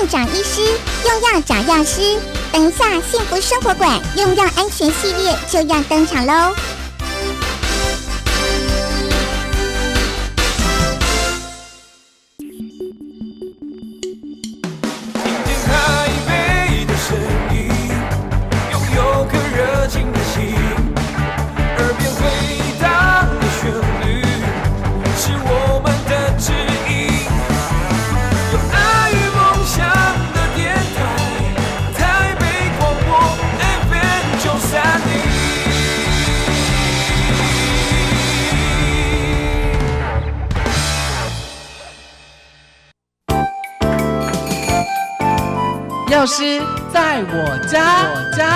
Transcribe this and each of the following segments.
院长医师，用药找药师。等一下，幸福生活馆用药安全系列就要登场喽！ 药师在我家，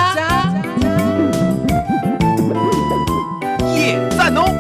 耶赞哦！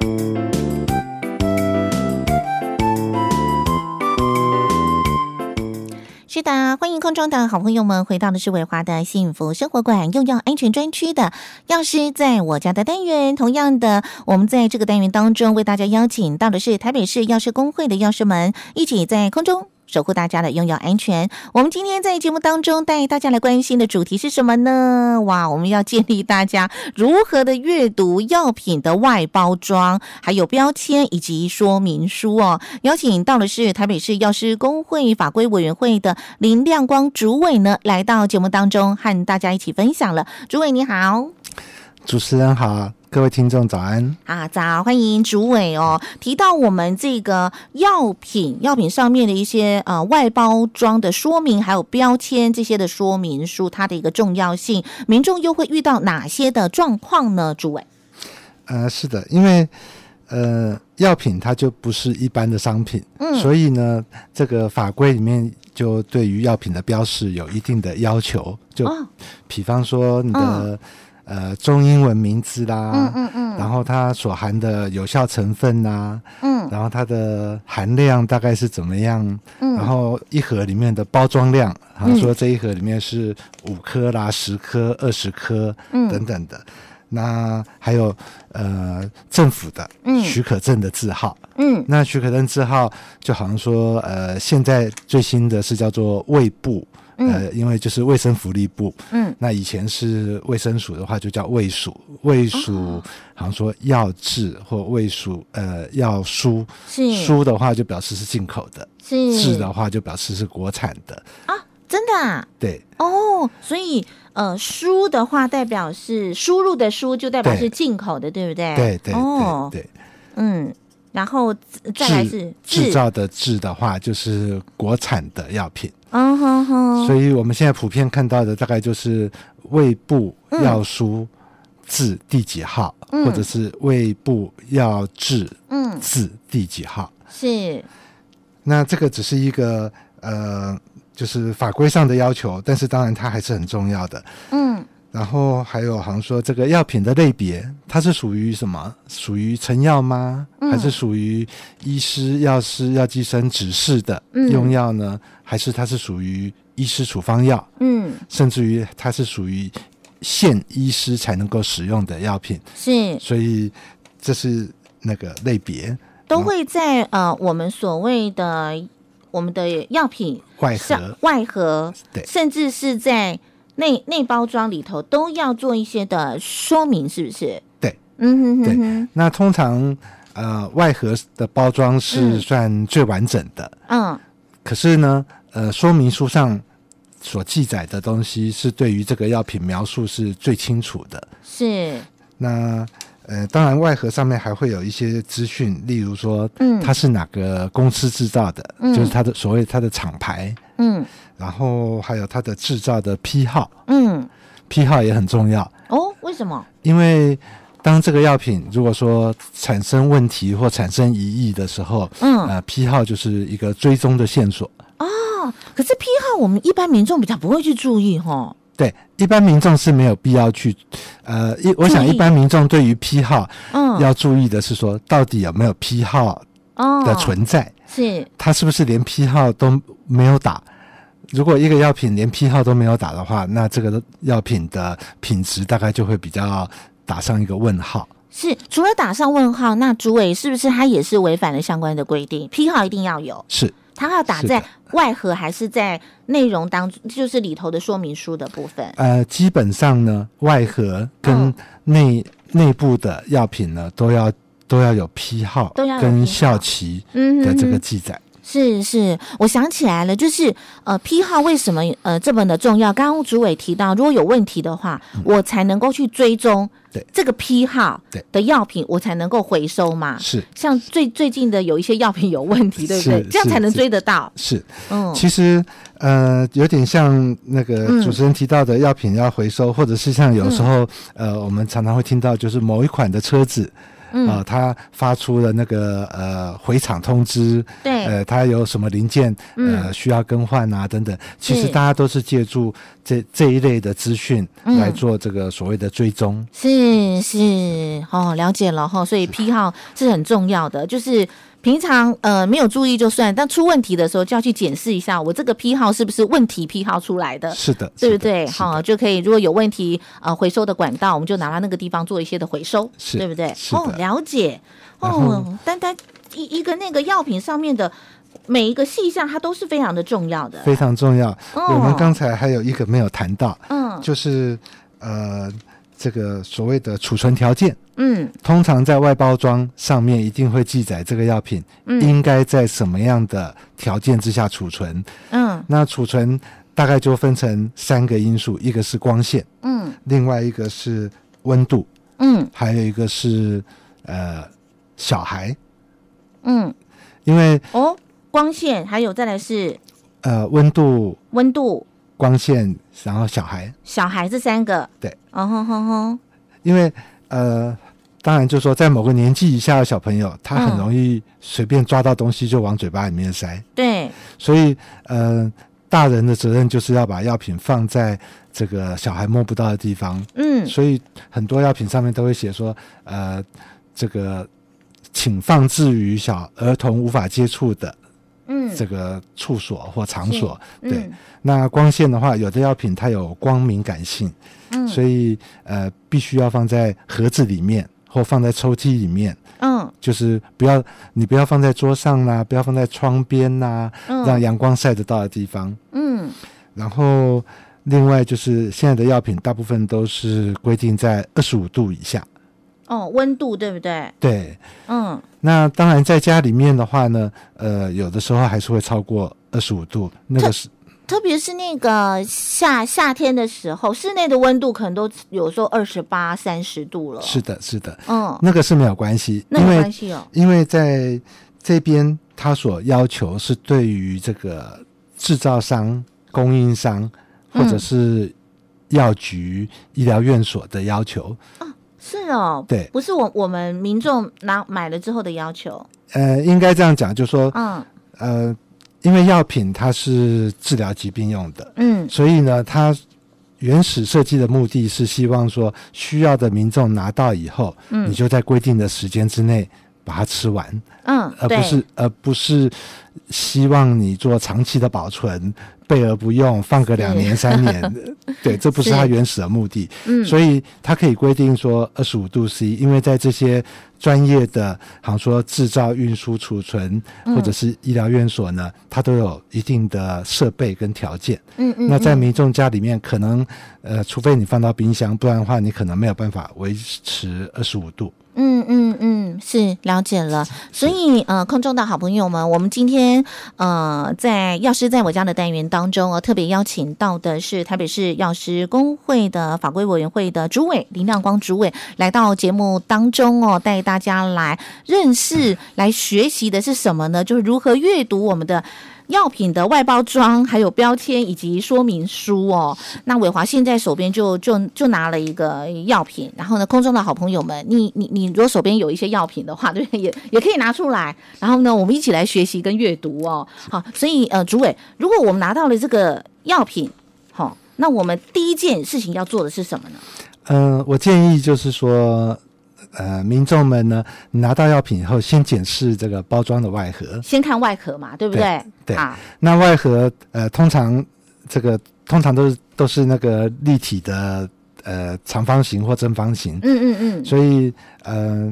是的，欢迎空中的好朋友们回到的是伟华的幸福生活馆用药安全专区的药师在我家的单元。同样的，我们在这个单元当中为大家邀请到的是台北市药师公会的药师们，一起在空中守护大家的用药安全。我们今天在节目当中带大家来关心的主题是什么呢？哇，我们要建立大家如何的阅读药品的外包装，还有标签以及说明书哦。邀请到的是台北市药师公会法规委员会的林亮光主委呢，来到节目当中和大家一起分享了。主委你好。 主持人好，各位听众早安啊，早，欢迎主委哦。提到我们这个药品上面的一些外包装的说明，还有标签这些的说明书，它的一个重要性，民众又会遇到哪些的状况呢？主委， 是的，因为药品它就不是一般的商品，所以呢，这个法规里面就对于药品的标示有一定的要求，就比方说你的中英文名字啦，然后它所含的有效成分啦，然后它的含量大概是怎么样，然后一盒里面的包装量，好像说这一盒里面是5颗啦、10颗、20颗等等的。那还有政府的许可证的字号，那许可证字号就好像说现在最新的是叫做卫部。因为就是卫生福利部，那以前是卫生署的话就叫卫署，卫署好像说药制或卫署药书，书的话就表示是进口的，制的话就表示是国产的啊，真的啊？ 对哦，所以书的话代表是输入的书，就代表是进口的，对不对？ 对对对对， 然后再来是制造的制的话就是国产的药品。所以我们现在普遍看到的大概就是卫部药书字第几号，或者是卫部药制字第几号。 是。 那这个只是一个就是法规上的要求，但是当然它还是很重要的。然后还有好像说这个药品的类别，它是属于什么？属于成药吗？还是属于医师、药师、药剂师指示的用药呢？还是它是属于医师处方药？甚至于它是属于限医师才能够使用的药品。 是， 所以这是那个类别都会在我们所谓的我们的药品外盒，对，甚至是在内包装里头都要做一些的说明，是不是？ 对，对。那通常外盒的包装是算最完整的，可是呢，说明书上所记载的东西是对于这个药品描述是最清楚的。 是。 那当然外盒上面还会有一些资讯，例如说它是哪个公司制造的，就是它的所谓它的厂牌，然后还有它的制造的批号，批号也很重要哦。为什么？因为当这个药品如果说产生问题或产生疑义的时候，批号就是一个追踪的线索。 可是批号我们一般民众比较不会去注意齁。 对，一般民众是没有必要去我想一般民众对于批号要注意的是说到底有没有批号的存在， 是它是不是连批号都没有打。如果一个药品连批号都没有打的话，那这个药品的品质大概就会比较打上一个问号。 是，除了打上问号，那主委是不是他也是违反了相关的规定？批号一定要有， 是它要打在外盒还是在内容当中，就是里头的说明书的部分？ 基本上呢，外盒跟内部的药品呢，都要有批号跟效期的这个记载。 是，我想起来了，就是批号为什么这么的重要？刚刚主委提到，如果有问题的话，我才能够去追踪这个批号的药品，我才能够回收嘛。是，像最近的有一些药品有问题，对不对？这样才能追得到。是， 其实有点像那个主持人提到的药品要回收，或者是像有时候我们常常会听到，就是某一款的车子。他发出了那个回厂通知，对，他有什么零件需要更换啊等等，其实大家都是借助这一类的资讯来做这个所谓的追踪。 是了解了所以批号是很重要的，就是平常没有注意就算，但出问题的时候就要去检视一下，我这个批号是不是问题批号出来的？是的，对不对？就可以如果有问题回收的管道，我们就拿到那个地方做一些的回收，对不对？了解。单一个那个药品上面的每一个细项，它都是非常的重要的， 非常重要。我们刚才还有一个没有谈到，就是这个所谓的储存条件。通常在外包装上面一定会记载这个药品应该在什么样的条件之下储存。那储存大概就分成3个因素，一个是光线，另外一个是温度，还有一个是小孩。因为光线，还有再来是温度、光线，然后小孩这3个。对， 因为当然就是说在某个年纪以下的小朋友，他很容易随便抓到东西就往嘴巴里面塞。对，所以大人的责任就是要把药品放在这个小孩摸不到的地方。所以很多药品上面都会写说这个请放置于儿童无法接触的这个处所或场所。对，那光线的话，有的药品它有光敏感性，所以必须要放在盒子里面或放在抽屉里面。就是你不要放在桌上啦，不要放在窗边啦，让阳光晒得到的地方。然后另外就是现在的药品大部分都是规定在25度以下。 温度对不对？ 对。那当然在家里面的话呢，有的时候还是会超过25度，那个是特别是那个夏天的时候，室内的温度可能都有时候28、30度了。是的， 那个是没有关系，因为在这边他所要求是对于这个制造商、供应商或者是药局、医疗院所的要求。 是对，不是我们民众买了之后的要求。 应该这样讲，就是说，因为药品它是治疗疾病用的，所以呢，它原始设计的目的是希望说，需要的民众拿到以后，你就在规定的时间之内把它吃完，而不是希望你做长期的保存，备而不用，放个2年3年。对，这不是它原始的目的。所以它可以规定说25度 C， 因为在这些专业的好像说制造、运输、储存或者是医疗院所呢，它都有一定的设备跟条件。那在民众家里面可能除非你放到冰箱，不然的话你可能没有办法维持25度。 是了解了。所以空中的好朋友们，我们今天在药师在我家的单元当中特别邀请到的是台北市药师公会的法规委员会的主委林亮光主委来到节目当中带大家来认识、来学习的是什么呢？就是如何阅读我们的药品的外包装，还有标签以及说明书那伟华现在手边就拿了一个药品，然后呢，空中的好朋友们，你如果手边有一些药品的话，对不对？也可以拿出来，然后呢，我们一起来学习跟阅读好，所以主委，如果我们拿到了这个药品，那我们第一件事情要做的是什么呢？ 我建议就是说。民众们呢，拿到药品以后，先检视这个包装的外盒， 先看外壳嘛，对不对？ 对。那外盒通常都是那个立体的长方形或正方形。所以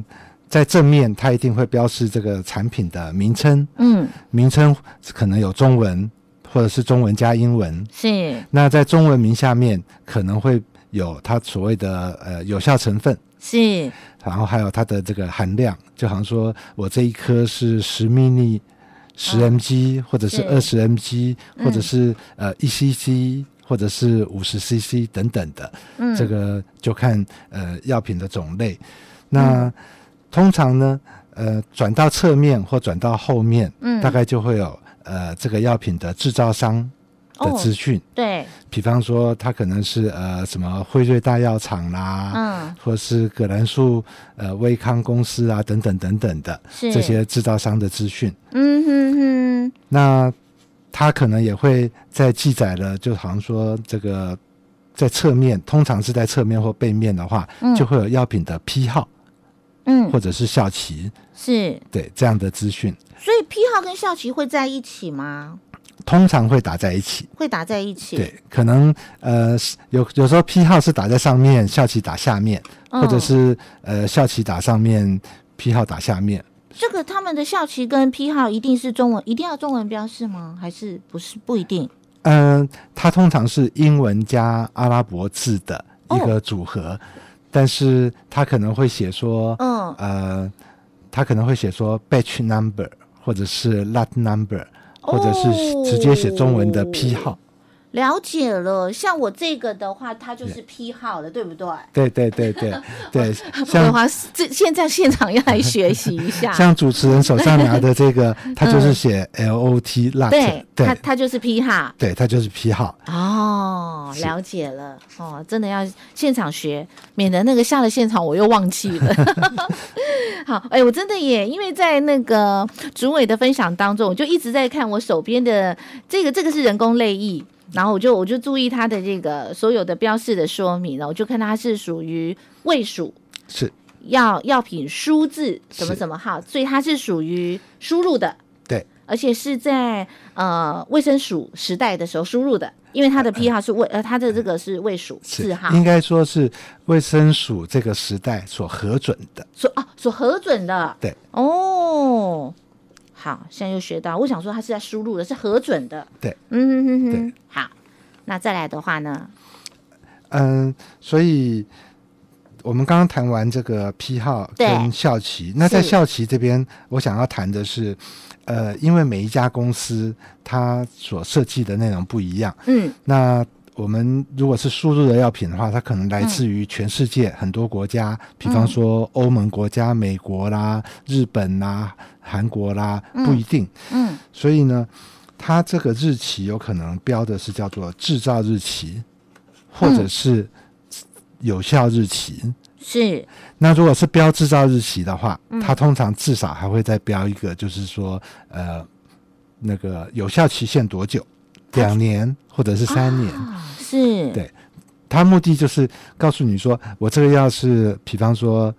在正面它一定会标示这个产品的名称，名称可能有中文或者是中文加英文， 是。 那在中文名下面可能会有它所谓的有效成分， 是， 然后还有它的这个含量，就好像说我这一颗是10 ml 10mg 或者是20 mg 或者是1cc或者是50 cc 等等的，这个就看药品的种类。那通常呢转到侧面或转到后面，大概就会有这个药品的制造商的资讯， 对， 比方说它可能是什么辉瑞大药厂啦，或是葛兰素威康公司啊等等等等的这些制造商的资讯。那它可能也会在记载了，就好像说这个在侧面，通常是在侧面或背面的话，就会有药品的批号，或者是效期，是，对，这样的资讯。 所以批号跟效期会在一起吗？ 通常会打在一起， 会打在一起。 对，可能有时候批号是打在上面，效期打下面，或者是效期打上面，批号打下面。 这个他们的效期跟批号一定是中文，一定要中文标示吗？还是不是？不一定。 它通常是英文加阿拉伯字的一个组合，但是它可能会写说，它可能会写说 batch number 或者是 lot number。或者是直接写中文的批号。 了解了，像我这个的话，它就是批号的，对不对？ 对对对对对。像现在现场要来学习一下。 像主持人手上拿的这个，它就是写 LOT lot， 对，它就是批号， 对，它就是批号。 哦，了解了，哦，真的要现场学，免得那个下了现场我又忘记了。好，我真的也因为在那个主委的分享当中，我就一直在看我手边的这个是人工泪液。然后我就注意它的这个所有的标示的说明，然后我就看它是属于卫署， 是药品输字什么什么号，所以它是属于输入的， 对， 而且是在卫生署时代的时候输入的，因为它的批号是它的这个是卫署字号， 应该说是卫生署这个时代所核准的， 所核准的， 对， 哦。好，现在又学到，我想说它是在输入的，是核准的。 对， 对。好，那再来的话呢？ 所以我们刚刚谈完这个批号跟效期，那在效期这边，我想要谈的是，因为每一家公司它所设计的内容不一样，那我们如果是输入的药品的话，它可能来自于全世界很多国家，比方说欧盟国家、美国啦、日本啦、韩国啦，不一定。所以呢，它这个日期有可能标的是叫做制造日期，或者是有效日期。 是。 那如果是标制造日期的话，它通常至少还会再标一个，就是说那个有效期限多久，2年或者是3年。 是。 对，它目的就是告诉你说，我这个药是比方说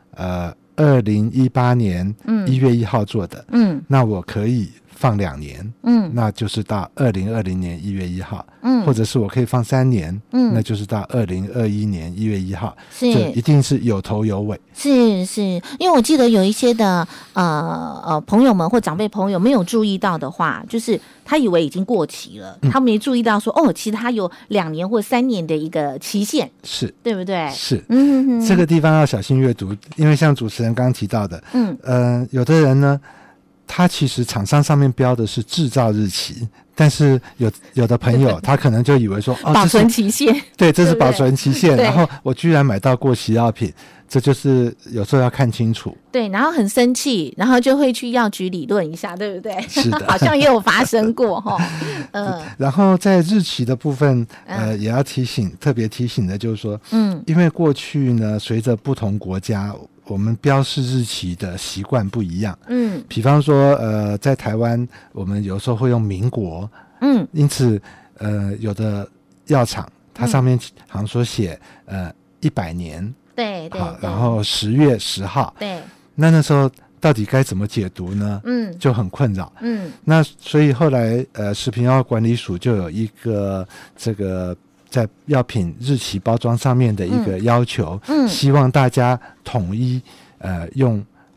2018年1月1号做的，那我可以放2年，那就是到2020年1月1号，或者是我可以放3年，那就是到2021年1月1号， 是， 这一定是有头有尾。 是，因为我记得有一些的朋友们或长辈朋友没有注意到的话，就是他以为已经过期了，他没注意到说其实他有2年或3年的一个期限， 是， 对不对？ 是，这个地方要小心阅读，因为像主持人刚刚提到的，有的人呢，他其实厂商上面标的是制造日期，但是有的朋友他可能就以为说保存期限， 对，这是保存期限，然后我居然买到过期药品，这就是有时候要看清楚。 对，然后很生气，然后就会去药局理论一下，对不对？ 是的， 好像也有发生过然后在日期的部分，也要特别提醒的就是说，因为过去呢，随着不同国家，我们标示日期的习惯不一样，比方说在台湾我们有时候会用民国，因此有的药厂它上面好像说写100年， 对， 好，然后10月10号， 对， 那时候到底该怎么解读呢？就很困扰。那所以后来食品药管理署就有一个这个在药品日期包装上面的一个要求，希望大家统一用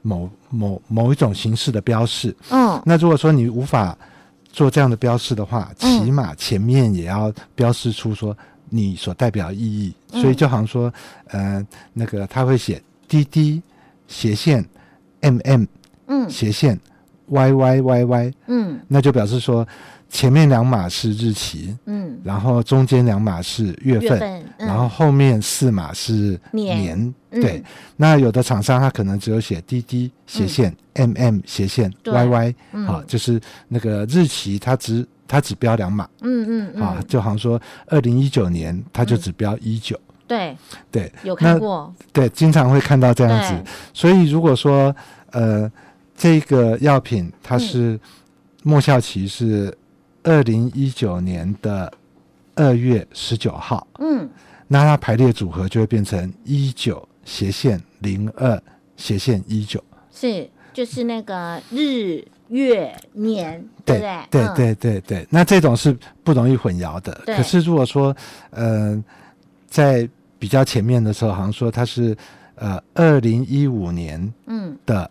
某一种形式的标示。那如果说你无法做这样的标示的话，起码前面也要标示出说你所代表的意义。所以就好像说那个他会写DD斜线 MM 斜线 YYYY， 那就表示说前面2码是日期，然后中间2码是月份，然后后面4码是年，对。那有的厂商他可能只有写 DD 斜线 MM 斜线 YY，就是那个日期他只标2码，就好像说2019年他就只标19，对， 有看过， 对，经常会看到这样子。所以如果说这个药品它是末效期是2019年的2月19号，那它排列组合就会变成19斜线02斜线19， 是就是那个日月年，对不对？对，那这种是不容易混淆的。可是如果说在比较前面的时候，好像说它是2015年的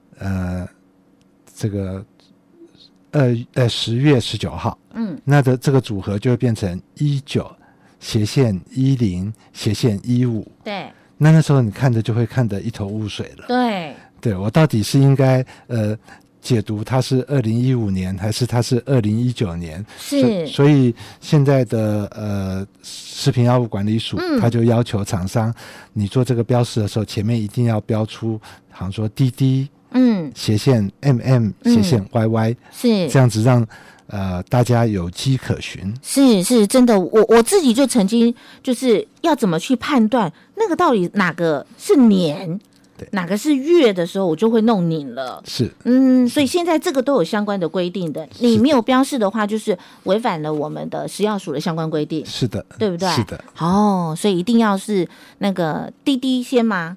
这个10月19号，那的这个组合就会变成19斜线10斜线15， 对， 那时候你看着就会看得一头雾水了。对，我到底是应该解读它是2015年还是它是2019年？ 是， 所以现在的食品药物管理署，他就要求厂商，你做这个标示的时候，前面一定要标出，好像说DD斜线 MM 斜线 YY， 是这样子让大家有迹可循。 是真的，我自己就曾经就是要怎么去判断那个到底哪个是年，哪个是月的时候，我就会弄拧了。 是， 所以现在这个都有相关的规定的。你没有标示的话，就是违反了我们的食药署的相关规定。 是的， 对不对？ 是的。 所以一定要是那个DD先吗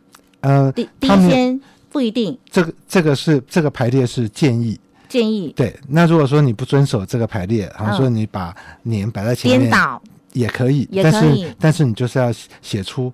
？D 先不一定。 这个排列是建议。对，那如果说你不遵守这个排列，好像说你把年摆在前面， 颠倒。 也可以，但是你就是要写出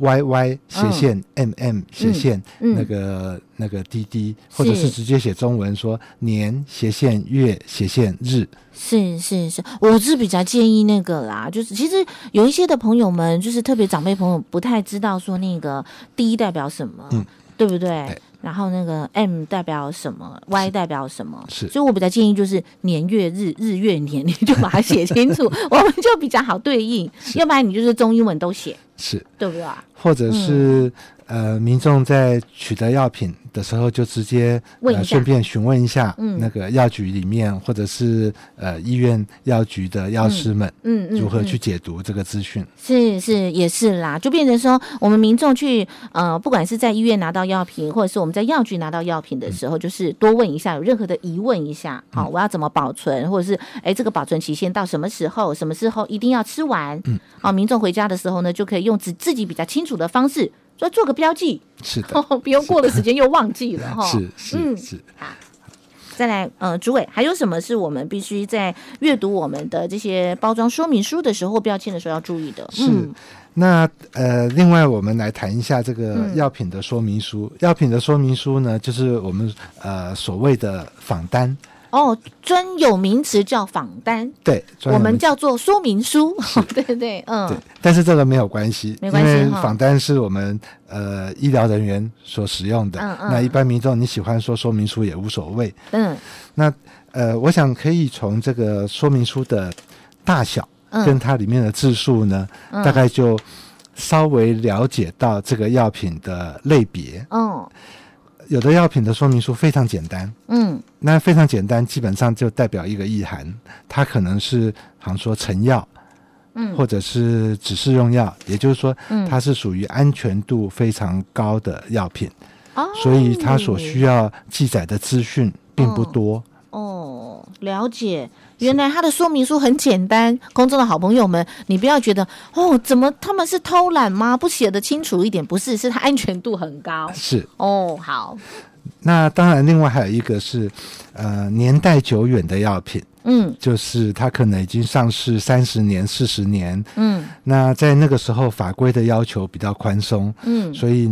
YY 斜线 MM 斜线那个 DD， 或者是直接写中文说年斜线月斜线日。 是，我是比较建议那个啦，就是其实有一些的朋友们，就是特别长辈朋友不太知道说那个 D 代表什么，对不对？然后那个 M 代表什么 ，Y 代表什么， 是， 所以我比较建议就是年月日，日月年，你就把它写清楚，我们就比较好对应。要不然你就是中英文都写， 是， 对不对？ 或者是民众在取得药品的时候，就直接顺便询问一下那个药局里面，或者是医院药局的药师们，如何去解读这个资讯。 是也是啦，就变成说我们民众去不管是在医院拿到药品，或者是我们在药局拿到药品的时候，就是多问一下，有任何的疑问一下，好，我要怎么保存，或者是这个保存期限到什么时候一定要吃完，民众回家的时候呢，就可以用自己比较清楚的方式。所以做个标记， 是的， 不用过了时间又忘记了哈。 是。 好，再来，主委还有什么是我们必须在阅读我们的这些包装说明书的时候、标签的时候要注意的？ 是。那另外我们来谈一下这个药品的说明书。药品的说明书呢，就是我们所谓的仿单。 专有名词叫仿单， 对， 我们叫做说明书，对， 对，但是这个没有关系， 没关系， 因为仿单是我们医疗人员所使用的，那一般民众你喜欢说说明书也无所谓，那我想可以从这个说明书的大小跟它里面的字数呢，大概就稍微了解到这个药品的类别，有的药品的说明书非常简单，那非常简单基本上就代表一个意涵，它可能是好像说成药，或者是指示用药，也就是说它是属于安全度非常高的药品，所以它所需要记载的资讯并不多。 了解，原来它的说明书很简单。空中的好朋友们，你不要觉得怎么他们是偷懒吗？不写得清楚一点？不是，是它安全度很高。 是好。 那当然，另外还有一个是年代久远的药品，就是它可能已经上市30年、40年，那在那个时候法规的要求比较宽松，所以呢，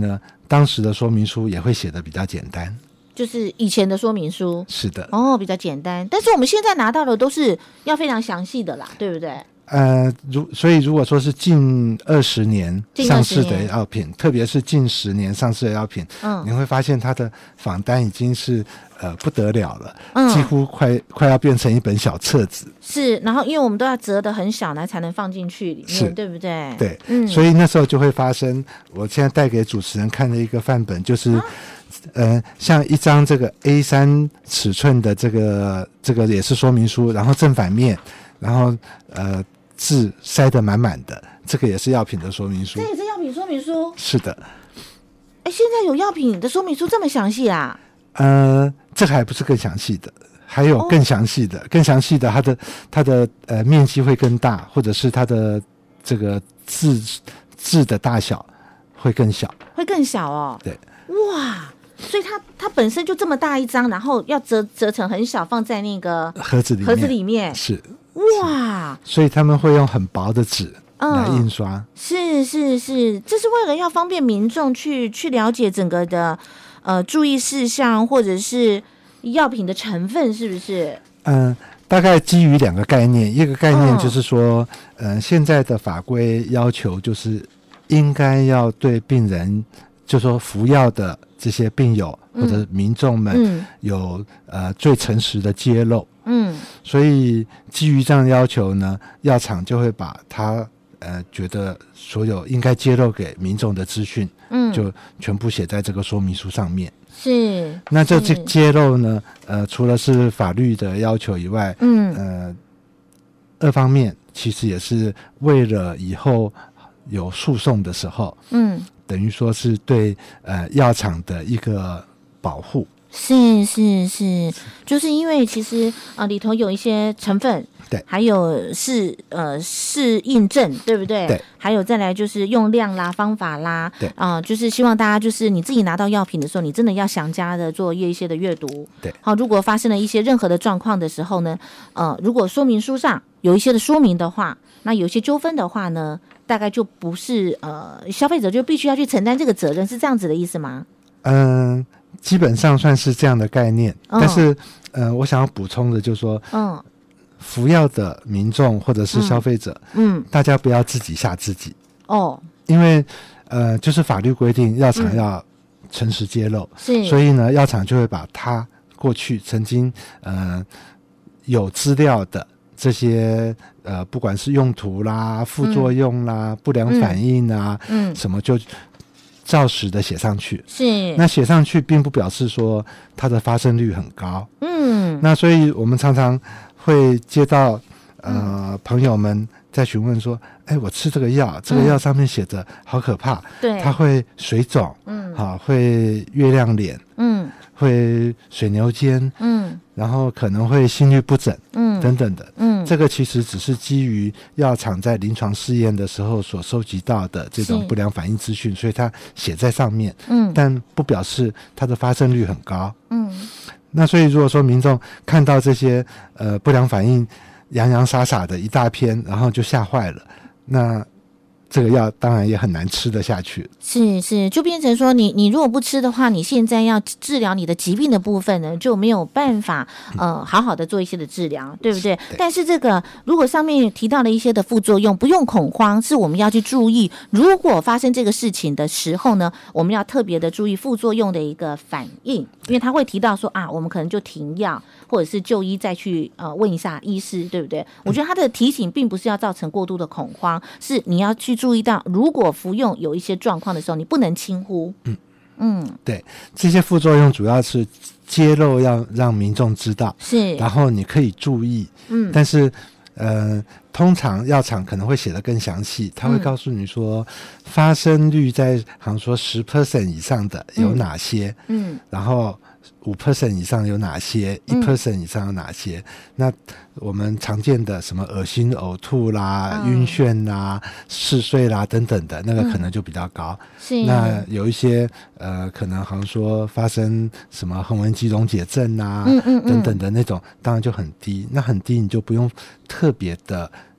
当时的说明书也会写得比较简单。 就是以前的说明书是的， 比较简单，但是我们现在拿到的都是要非常详细的啦，对不对？ 所以如果说是近20年上市的药品，特别是近10年上市的药品，你会发现它的访单已经是不得了了，几乎快要变成一本小册子。是， 然后因为我们都要折得很小呢，才能放进去里面，对不对？ 对，所以那时候就会发生，我现在带给主持人看的一个范本，就是像一张这个 A3 尺寸的这个也是说明书，然后正反面，然后字塞得满满的，这个也是药品的说明书。 这也是药品说明书？是的。 现在有药品的说明书这么详细啊？ 这个还不是更详细的，还有更详细的，它的面积会更大，或者是它的这个字的大小会更小。会更小哦？对。 哇！所以它本身就这么大一张，然后要折成很小，放在那个盒子里面。 是。 哇！ 所以他们会用很薄的纸来印刷。 是，这是为了要方便民众去了解整个的注意事项，或者是药品的成分，是不是？ 大概基于2个概念，一个概念就是说，现在的法规要求就是应该要对病人，就说服药的这些病友或者民众们有最诚实的揭露。所以基于这样的要求呢，药厂就会把他觉得所有应该揭露给民众的资讯，就全部写在这个说明书上面。是。那这揭露呢，除了是法律的要求以外，二方面其实也是为了以后有诉讼的时候，等于说是对药厂的一个保护。 是，就是因为其实里头有一些成分，对，还有适应症，对不对？对，还有再来就是用量啦、方法啦，对，就是希望大家就是你自己拿到药品的时候，你真的要详加的做一些的阅读。对，好，如果发生了一些任何的状况的时候呢，如果说明书上有一些的说明的话，那有一些纠纷的话呢，大概就不是消费者就必须要去承担这个责任，是这样子的意思吗？ 基本上算是这样的概念，但是我想要补充的就是说，服药的民众或者是消费者，大家不要自己吓自己哦，因为就是法律规定药厂要诚实揭露，所以呢，药厂就会把他过去曾经有资料的这些不管是用途啦、副作用啦、不良反应啊，什么就照实的写上去。是。那写上去并不表示说它的发生率很高。那所以我们常常会接到朋友们在询问说，我吃这个药上面写着好可怕，对，它会水肿，会月亮脸，会水牛肩，然后可能会心律不整，等等的，这个其实只是基于药厂在临床试验的时候所收集到的这种不良反应资讯，所以它写在上面，但不表示它的发生率很高。那所以如果说民众看到这些不良反应洋洋洒洒的一大篇，然后就吓坏了，那这个药当然也很难吃得下去。 是，就变成说你如果不吃的话，你现在要治疗你的疾病的部分呢，就没有办法好好的做一些的治疗，对不对？但是这个如果上面提到了一些的副作用，不用恐慌，是我们要去注意，如果发生这个事情的时候呢，我们要特别的注意副作用的一个反应，因为他会提到说我们可能就停药，或者是就医再去问一下医师，对不对？我觉得他的提醒并不是要造成过度的恐慌，是你要去注意到，如果服用有一些状况的时候，你不能轻忽。 对，这些副作用主要是揭露，要让民众知道，是，然后你可以注意。但是通常药厂可能会写得更详细，他会告诉你说，发生率在好像说 10% 以上的有哪些，然后5% 以上有哪些，1% 以上有哪些。那我们常见的什么恶心呕吐啦、晕眩啦、嗜睡啦等等的，那个可能就比较高。那有一些可能好像说发生什么横纹肌溶解症啊等等的那种，当然就很低。那很低你就不用特别的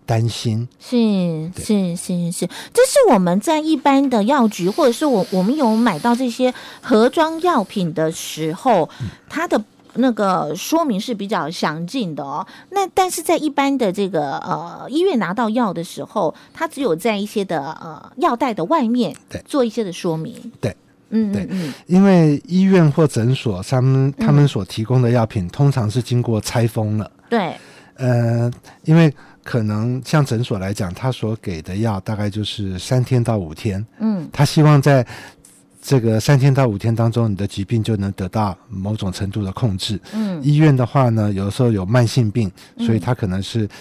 担心。 是，这是我们在一般的药局，或者是我们有买到这些盒装药品的时候，它的那个说明是比较详尽的哦。那但是在一般的这个医院拿到药的时候，它只有在一些的药袋的外面做一些的说明。 对。对，因为医院或诊所他们所提供的药品通常是经过拆封了。 对， 因为可能像诊所来讲，他所给的药大概就是3天到5天，他希望在这个3天到5天当中，你的疾病就能得到某种程度的控制。医院的话呢，有时候有慢性病，所以它可能是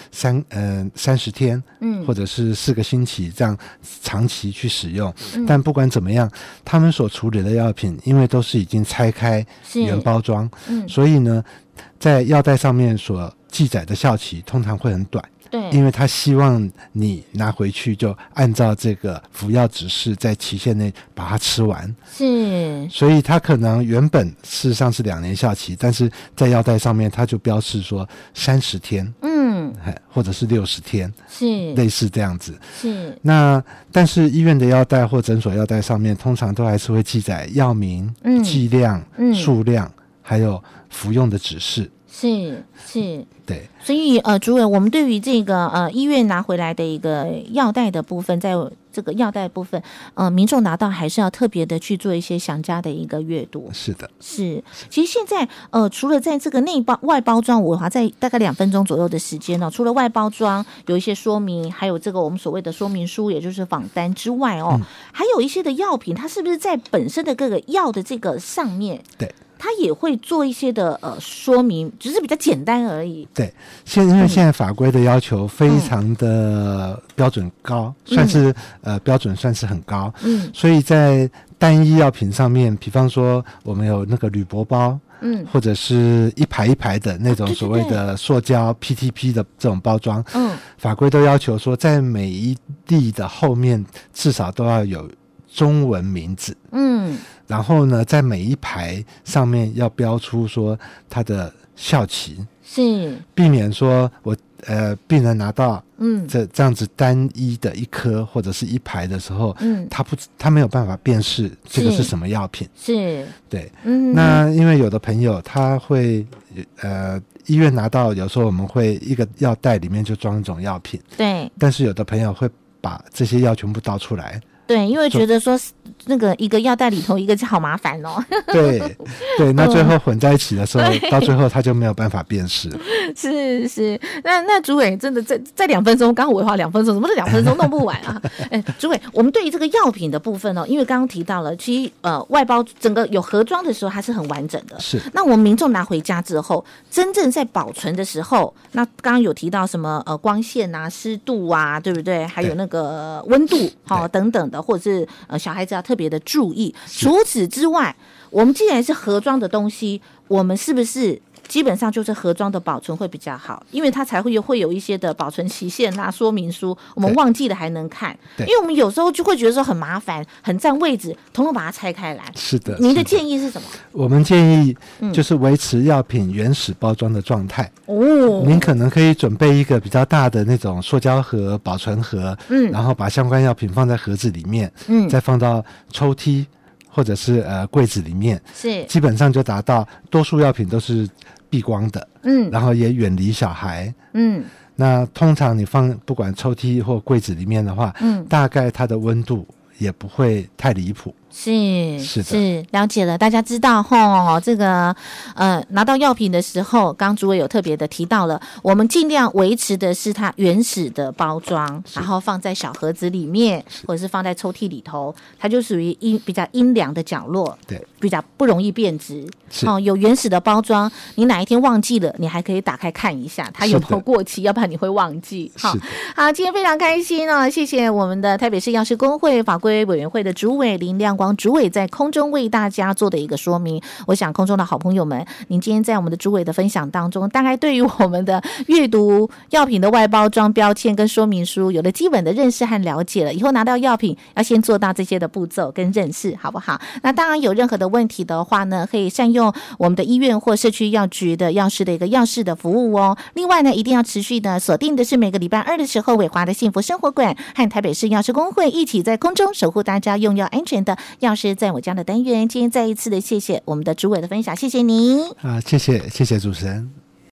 30天，或者是4个星期这样长期去使用。但不管怎么样，他们所处理的药品，因为都是已经拆开原包装，所以呢，在药袋上面所记载的效期通常会很短。对，因为他希望你拿回去就按照这个服药指示，在期限内把它吃完。是，所以他可能原本事实上是2年效期，但是在药袋上面他就标示说30天，或者是60天，是类似这样子。是，那但是医院的药袋或诊所药袋上面，通常都还是会记载药名、剂量、数量，还有服用的指示。是，对， 所以主委，我们对于这个医院拿回来的一个药袋的部分，在这个药袋部分，民众拿到还是要特别的去做一些详加的一个阅读。 是的， 是。其实现在除了在这个外包装，我在大概2分钟左右的时间除了外包装有一些说明，还有这个我们所谓的说明书，也就是仿单之外还有一些的药品，它是不是在本身的各个药的这个上面？ 对。 他也会做一些的说明，只是比较简单而已。 对，因为现在法规的要求非常的标准高，算是标准算是很高。所以在单一药品上面，比方说我们有那个铝箔包，或者是一排一排的那种所谓的塑胶 PTP 的这种包装，法规都要求说，在每一粒的后面至少都要有中文名字。然后呢，在每一排上面要标出说它的效期，是避免说我病人拿到这样子单一的一颗或者是一排的时候，他没有办法辨识这个是什么药品。是，对，那因为有的朋友他会医院拿到，有时候我们会一个药袋里面就装一种药品，对，但是有的朋友会把这些药全部倒出来。 对，因为觉得说那个一个药袋里头一个好麻烦哦。 对，那最后混在一起的时候，到最后他就没有办法辨识。 是，那主委真的在2分钟，刚刚我花2分钟，怎么是2分钟弄不完啊？主委，我们对于这个药品的部分因为刚刚提到了，其实外包整个有盒装的时候，它是很完整的。是，那我们民众拿回家之后，真正在保存的时候，那刚刚有提到什么光线啊、湿度啊，对不对？还有那个温度等等的。或者是小孩子要特别的注意。除此之外，我们既然是盒装的东西，我们是不是基本上就是盒装的保存会比较好？因为它才会有一些的保存期限啦、说明书，我们忘记了还能看。因为我们有时候就会觉得说很麻烦、很占位置，统统把它拆开来。 是的。 您的建议是什么？ 我们建议就是维持药品原始包装的状态。您可能可以准备一个比较大的那种塑胶盒、保存盒，然后把相关药品放在盒子里面，再放到抽屉或者是柜子里面，是基本上就达到多数药品都是避光的，然后也远离小孩，那通常你放不管抽屉或柜子里面的话，大概它的温度也不会太离谱。是了解了。大家知道这个拿到药品的时候，刚主委有特别的提到了，我们尽量维持的是它原始的包装，然后放在小盒子里面，或者是放在抽屉里头，它就属于比较阴凉的角落，对，比较不容易变质。有原始的包装，你哪一天忘记了，你还可以打开看一下它有没有过期，要不然你会忘记。好，今天非常开心谢谢我们的台北市药师公会法规委员会的主委林亮光光主委在空中为大家做的一个说明。我想空中的好朋友们，您今天在我们的主委的分享当中，大概对于我们的阅读药品的外包装标签跟说明书有了基本的认识和了解了，以后拿到药品要先做到这些的步骤跟认识，好不好？那当然有任何的问题的话呢，可以善用我们的医院或社区药局的药师的一个药事的服务哦。另外呢，一定要持续的锁定的是每个礼拜二的时候，伟华的幸福生活馆和台北市药师公会一起在空中守护大家用药安全的药师在我家的单元。今天再一次的谢谢我们的主委的分享，谢谢你谢谢主持人。